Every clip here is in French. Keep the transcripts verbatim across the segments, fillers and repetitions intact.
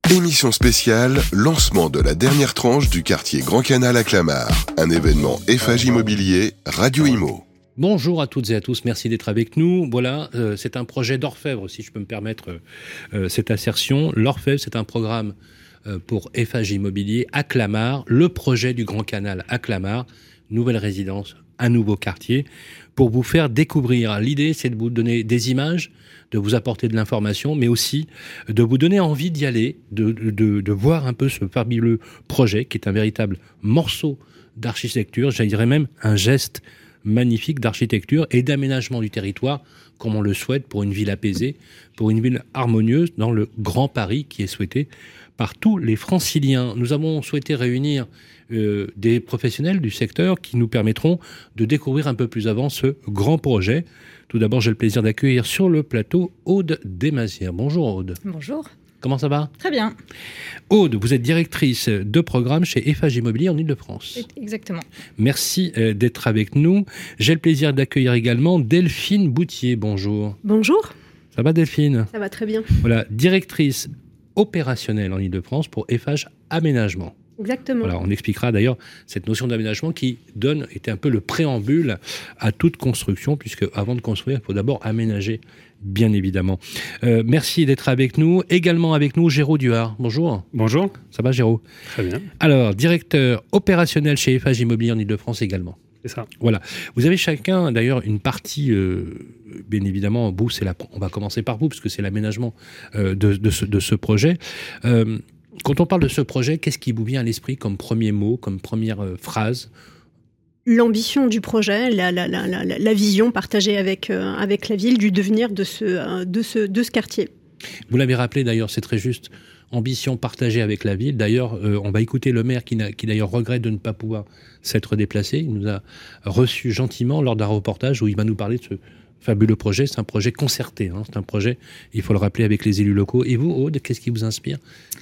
Émission spéciale, lancement de la dernière tranche du quartier Grand Canal à Clamart. Un événement F H Immobilier, Radio Imo. Bonjour à toutes et à tous, merci d'être avec nous. Voilà, euh, c'est un projet d'orfèvre, si je peux me permettre euh, cette assertion. L'orfèvre, c'est un programme euh, pour F H Immobilier à Clamart, le projet du Grand Canal à Clamart, nouvelle résidence, un nouveau quartier, pour vous faire découvrir. L'idée, c'est de vous donner des images, de vous apporter de l'information, mais aussi de vous donner envie d'y aller, de, de, de voir un peu ce fabuleux projet, qui est un véritable morceau d'architecture, je dirais même un geste magnifique d'architecture et d'aménagement du territoire, comme on le souhaite pour une ville apaisée, pour une ville harmonieuse dans le Grand Paris qui est souhaité par tous les franciliens. Nous avons souhaité réunir euh, des professionnels du secteur qui nous permettront de découvrir un peu plus avant ce grand projet. Tout d'abord, j'ai le plaisir d'accueillir sur le plateau Aude Desmazières. Bonjour Aude. Bonjour. Comment ça va ? Très bien. Aude, vous êtes directrice de programme chez F H Immobilier en Ile-de-France. Exactement. Merci d'être avec nous. J'ai le plaisir d'accueillir également Delphine Boutier. Bonjour. Bonjour. Ça va Delphine ? Ça va très bien. Voilà, directrice opérationnelle en Ile-de-France pour F H Aménagement. Exactement. Voilà, on expliquera d'ailleurs cette notion d'aménagement qui donne, était un peu le préambule à toute construction, puisque avant de construire, il faut d'abord aménager, bien évidemment. Euh, merci d'être avec nous. Également avec nous, Géraud Duhard. Bonjour. Bonjour. Ça va, Géraud ? Très bien. Alors, directeur opérationnel chez F H Immobilier en Ile-de-France également. C'est ça. Voilà. Vous avez chacun, d'ailleurs, une partie, euh, bien évidemment, vous, c'est la, on va commencer par vous, parce que c'est l'aménagement euh, de, de, ce, de ce projet. Euh, Quand on parle de ce projet, qu'est-ce qui vous vient à l'esprit comme premier mot, comme première euh, phrase ? L'ambition du projet, la, la, la, la, la vision partagée avec, euh, avec la ville du devenir de ce, euh, de ce, de ce quartier. Vous l'avez rappelé d'ailleurs, c'est très juste. Ambition partagée avec la ville. D'ailleurs, euh, on va écouter le maire qui, qui d'ailleurs regrette de ne pas pouvoir s'être déplacé. Il nous a reçus gentiment lors d'un reportage où il va nous parler de ce fabuleux projet. C'est un projet concerté. Hein. C'est un projet, il faut le rappeler, avec les élus locaux. Et vous, Aude, qu'est-ce qui vous inspire ?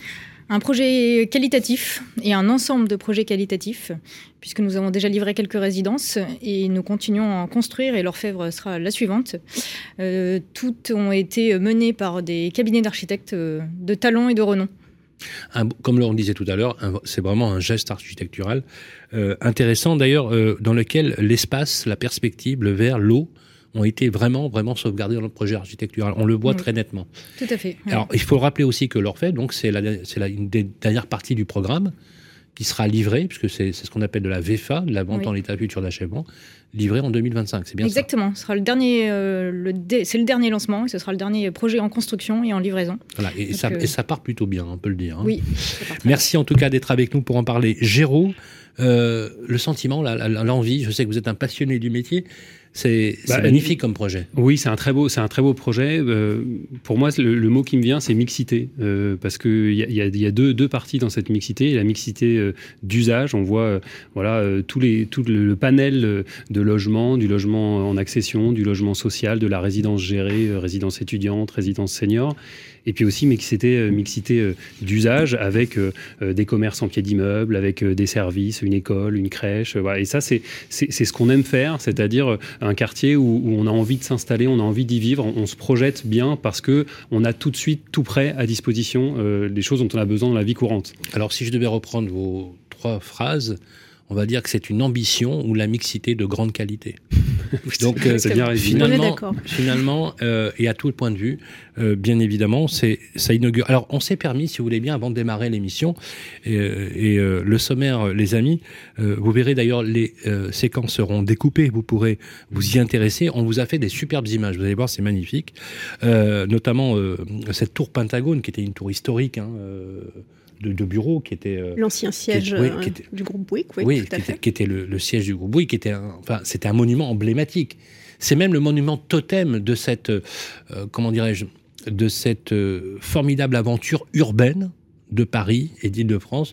Un projet qualitatif et un ensemble de projets qualitatifs, puisque nous avons déjà livré quelques résidences et nous continuons à en construire et l'orfèvre sera la suivante. Euh, toutes ont été menées par des cabinets d'architectes de talent et de renom. Un, comme on disait tout à l'heure, un, c'est vraiment un geste architectural euh, intéressant d'ailleurs, euh, dans lequel l'espace, la perspective, le verre, l'eau, ont été vraiment, vraiment sauvegardés dans le projet architectural. On le voit oui. très nettement. Tout à fait. Oui. Alors, il faut rappeler aussi que l'orfèvre, donc, c'est, la, c'est la, une des dernières parties du programme qui sera livrée, puisque c'est, c'est ce qu'on appelle de la V F A, de la vente oui. en état futur d'achèvement, livrée en deux mille vingt-cinq. C'est bien Exactement. ça ? Ce sera le dernier, euh, le dé, c'est le dernier lancement et ce sera le dernier projet en construction et en livraison. Voilà. Et, ça, euh... et ça part plutôt bien, on peut le dire. Hein. Oui. Merci en tout cas d'être avec nous pour en parler. Géraud, euh, le sentiment, la, la, l'envie, je sais que vous êtes un passionné du métier. C'est, c'est bah, magnifique comme projet. Oui, c'est un très beau, c'est un très beau projet. Euh, pour moi, le, le mot qui me vient, c'est mixité, euh, parce que il y a, y a, y a deux, deux parties dans cette mixité. La mixité euh, d'usage, on voit, euh, voilà, euh, tous les, tout le, le panel de logement, du logement en accession, du logement social, de la résidence gérée, euh, résidence étudiante, résidence senior. Et puis aussi mixité, euh, mixité euh, d'usage avec euh, des commerces en pied d'immeuble, avec euh, des services, une école, une crèche. Euh, voilà. Et ça, c'est, c'est, c'est ce qu'on aime faire, c'est-à-dire euh, un quartier où, où on a envie de s'installer, on a envie d'y vivre, on, on se projette bien parce qu'on a tout de suite tout prêt à disposition, euh, des choses dont on a besoin dans la vie courante. Alors si je devais reprendre vos trois phrases, on va dire que c'est une ambition ou la mixité de grande qualité. Donc euh, c'est bien finalement, finalement euh, et à tout le point de vue, euh, bien évidemment, c'est ça inaugure. Alors on s'est permis, si vous voulez bien, avant de démarrer l'émission et, et euh, le sommaire, les amis, euh, vous verrez d'ailleurs les euh, séquences seront découpées. Vous pourrez vous y intéresser. On vous a fait des superbes images. Vous allez voir, c'est magnifique. Euh, notamment euh, cette tour Pentagone qui était une tour historique. Hein, euh, De, de bureau qui était euh, l'ancien siège qui, oui, qui était, du groupe Bouygues, oui, oui tout à qui, fait. était, qui était le, le siège du groupe Bouygues, qui était un, enfin c'était un monument emblématique. C'est même le monument totem de cette euh, comment dirais-je de cette euh, formidable aventure urbaine de Paris et d'Île-de-France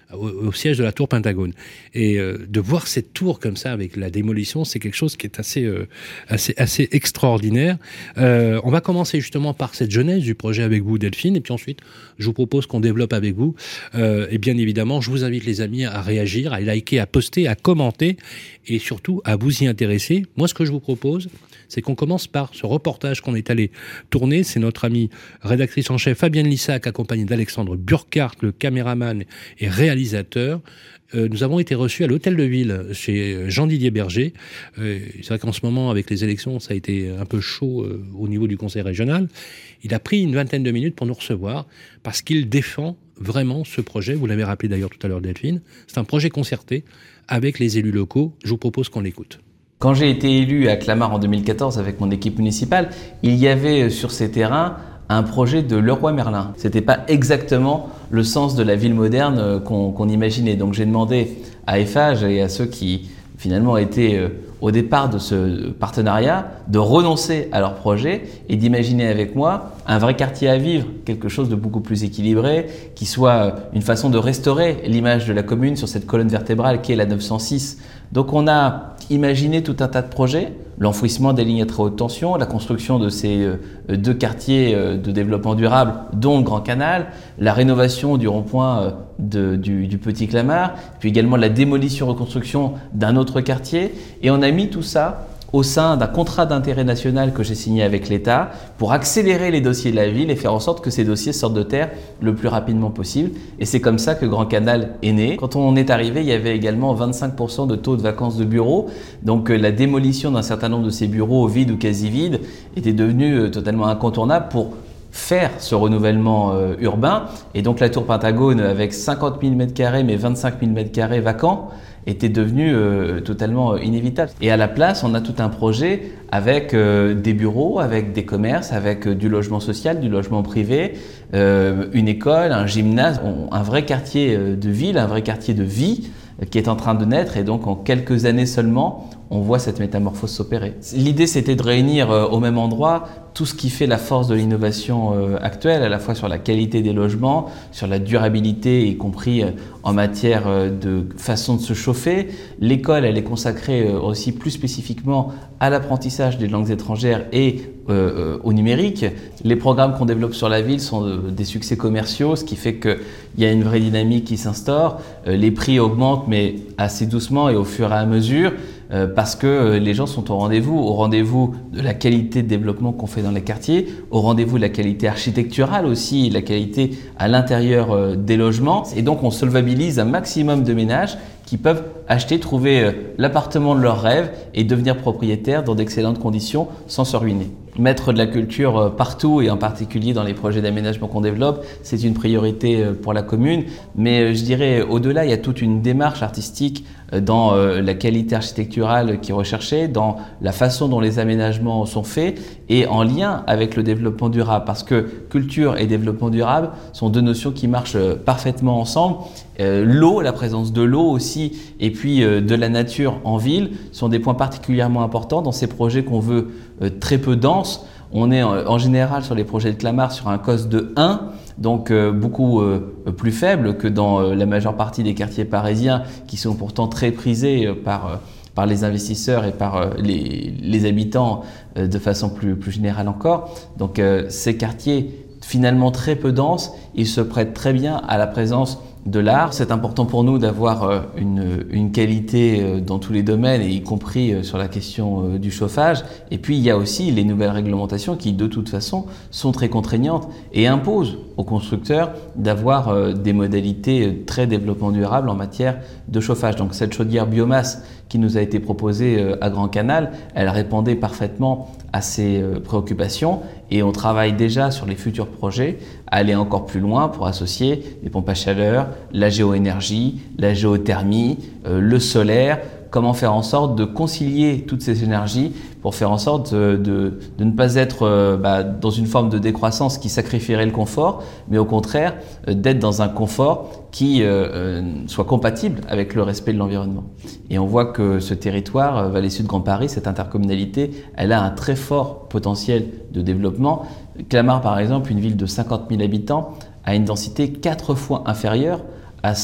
au, au siège de la tour Pentagone. Et euh, de voir cette tour comme ça avec la démolition, c'est quelque chose qui est assez, euh, assez, assez extraordinaire. Euh, on va commencer justement par cette genèse du projet avec vous, Delphine, et puis ensuite, je vous propose qu'on développe avec vous. Euh, et bien évidemment, je vous invite les amis à réagir, à liker, à poster, à commenter, et surtout à vous y intéresser. Moi, ce que je vous propose, c'est qu'on commence par ce reportage qu'on est allé tourner. C'est notre amie rédactrice en chef Fabienne Lissac, accompagnée d'Alexandre Burkhardt, le caméraman et réalisateur. Euh, nous avons été reçus à l'Hôtel de Ville chez Jean-Didier Berger. Euh, c'est vrai qu'en ce moment, avec les élections, ça a été un peu chaud euh, au niveau du conseil régional. Il a pris une vingtaine de minutes pour nous recevoir parce qu'il défend vraiment ce projet. Vous l'avez rappelé d'ailleurs tout à l'heure, Delphine. C'est un projet concerté avec les élus locaux. Je vous propose qu'on l'écoute. Quand j'ai été élu à Clamart en deux mille quatorze avec mon équipe municipale, il y avait sur ces terrains un projet de Leroy Merlin. C'était pas exactement le sens de la ville moderne qu'on, qu'on imaginait. Donc j'ai demandé à Eiffage et à ceux qui finalement étaient au départ de ce partenariat de renoncer à leur projet et d'imaginer avec moi un vrai quartier à vivre, quelque chose de beaucoup plus équilibré, qui soit une façon de restaurer l'image de la commune sur cette colonne vertébrale qui est la neuf cent six. Donc on a imaginé tout un tas de projets, l'enfouissement des lignes à très haute tension, la construction de ces deux quartiers de développement durable, dont le Grand Canal, la rénovation du rond-point de, du, du Petit Clamart, puis également la démolition-reconstruction d'un autre quartier. Et on a mis tout ça au sein d'un contrat d'intérêt national que j'ai signé avec l'État pour accélérer les dossiers de la ville et faire en sorte que ces dossiers sortent de terre le plus rapidement possible. Et c'est comme ça que Grand Canal est né. Quand on est arrivé, il y avait également vingt-cinq pour cent de taux de vacances de bureaux. Donc euh, la démolition d'un certain nombre de ces bureaux vides ou quasi vides était devenue euh, totalement incontournable pour faire ce renouvellement euh, urbain. Et donc la tour Pentagone avec cinquante mille mètres carrés mais vingt-cinq mille mètres carrés vacants était devenu euh, totalement euh, inévitable. Et à la place, on a tout un projet avec euh, des bureaux, avec des commerces, avec euh, du logement social, du logement privé, euh, une école, un gymnase, on, un vrai quartier euh, de ville, un vrai quartier de vie euh, qui est en train de naître. Et donc en quelques années seulement, on voit cette métamorphose s'opérer. L'idée, c'était de réunir euh, au même endroit tout ce qui fait la force de l'innovation euh, actuelle, à la fois sur la qualité des logements, sur la durabilité, y compris euh, en matière euh, de façon de se chauffer. L'école, elle est consacrée euh, aussi plus spécifiquement à l'apprentissage des langues étrangères et euh, euh, au numérique. Les programmes qu'on développe sur la ville sont euh, des succès commerciaux, ce qui fait qu'il y a une vraie dynamique qui s'instaure. Euh, les prix augmentent, mais assez doucement et au fur et à mesure. Euh, parce que euh, les gens sont au rendez-vous, au rendez-vous de la qualité de développement qu'on fait dans les quartiers, au rendez-vous de la qualité architecturale aussi, la qualité à l'intérieur euh, des logements. Et donc on solvabilise un maximum de ménages qui peuvent acheter, trouver euh, l'appartement de leurs rêves et devenir propriétaires dans d'excellentes conditions sans se ruiner. Mettre de la culture euh, partout et en particulier dans les projets d'aménagement qu'on développe, c'est une priorité euh, pour la commune. Mais euh, je dirais au-delà, il y a toute une démarche artistique euh, dans euh, la qualité architecturale qui est recherchée, dans la façon dont les aménagements sont faits et en lien avec le développement durable. Parce que culture et développement durable sont deux notions qui marchent euh, parfaitement ensemble. Euh, l'eau, la présence de l'eau aussi, et puis euh, de la nature en ville sont des points particulièrement importants dans ces projets qu'on veut euh, très peu denses. On est en, en général sur les projets de Clamart sur un C O S de un, donc euh, beaucoup euh, plus faible que dans euh, la majeure partie des quartiers parisiens qui sont pourtant très prisés euh, par, euh, par les investisseurs et par euh, les, les habitants euh, de façon plus, plus générale encore. Donc euh, ces quartiers finalement très peu denses, ils se prêtent très bien à la présence de l'art. C'est important pour nous d'avoir une, une qualité dans tous les domaines, et y compris sur la question du chauffage. Et puis il y a aussi les nouvelles réglementations qui de toute façon sont très contraignantes et imposent aux constructeurs d'avoir des modalités très développement durable en matière de chauffage. Donc cette chaudière biomasse qui nous a été proposée à Grand Canal, elle répondait parfaitement à ces préoccupations, et on travaille déjà sur les futurs projets à aller encore plus loin pour associer les pompes à chaleur, la géoénergie, la géothermie, euh, le solaire. Comment faire en sorte de concilier toutes ces énergies pour faire en sorte de, de, de ne pas être euh, bah, dans une forme de décroissance qui sacrifierait le confort, mais au contraire euh, d'être dans un confort qui euh, euh, soit compatible avec le respect de l'environnement. Et on voit que ce territoire, euh, Vallée Sud Grand Paris, cette intercommunalité, elle a un très fort potentiel de développement. Clamart, par exemple, une ville de cinquante mille habitants, a une densité quatre fois inférieure à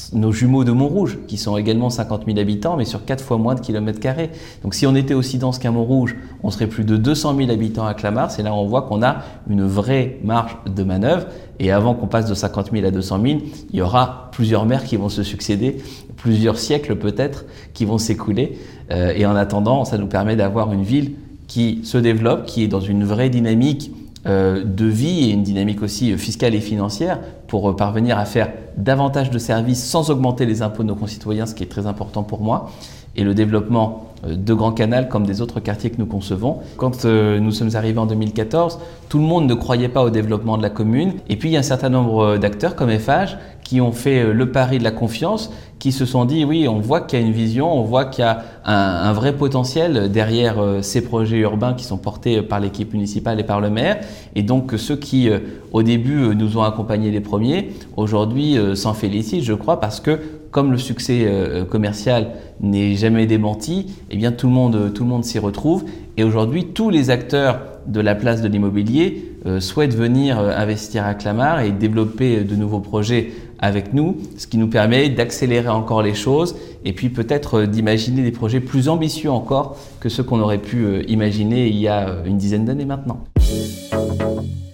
nos jumeaux de Montrouge, qui sont également cinquante mille habitants, mais sur quatre fois moins de kilomètres carrés. Donc si on était aussi dense qu'à Montrouge, on serait plus de deux cent mille habitants à Clamart. C'est là où on voit qu'on a une vraie marge de manœuvre. Et avant qu'on passe de cinquante mille à deux cent mille, il y aura plusieurs maires qui vont se succéder, plusieurs siècles peut-être qui vont s'écouler. Euh, et en attendant, ça nous permet d'avoir une ville qui se développe, qui est dans une vraie dynamique euh, de vie et une dynamique aussi fiscale et financière pour euh, parvenir à faire davantage de services sans augmenter les impôts de nos concitoyens, ce qui est très important pour moi. Et le développement de Grand Canal comme des autres quartiers que nous concevons. Quand euh, nous sommes arrivés en deux mille quatorze, tout le monde ne croyait pas au développement de la commune. Et puis il y a un certain nombre d'acteurs comme F H qui ont fait le pari de la confiance, qui se sont dit oui, on voit qu'il y a une vision, on voit qu'il y a un, un vrai potentiel derrière euh, ces projets urbains qui sont portés par l'équipe municipale et par le maire. Et donc ceux qui euh, au début euh, nous ont accompagnés les premiers, aujourd'hui euh, s'en félicitent, je crois, parce que comme le succès euh, commercial n'est jamais démenti, eh bien tout le monde, tout le monde s'y retrouve. Et aujourd'hui, tous les acteurs de la place de l'immobilier euh, souhaitent venir euh, investir à Clamart et développer de nouveaux projets avec nous, ce qui nous permet d'accélérer encore les choses et puis peut-être euh, d'imaginer des projets plus ambitieux encore que ceux qu'on aurait pu euh, imaginer il y a une dizaine d'années maintenant.